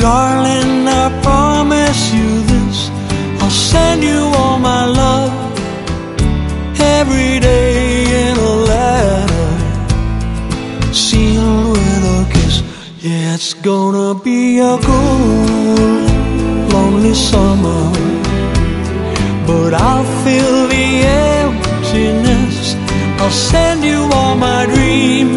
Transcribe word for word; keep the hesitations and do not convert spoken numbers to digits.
Darling, I promise you this, I'll send you all my love every day in a letter, sealed with a kiss. Yeah, it's gonna be a cold, lonely summer, but I'll fill the emptiness. I'll send you all my dreams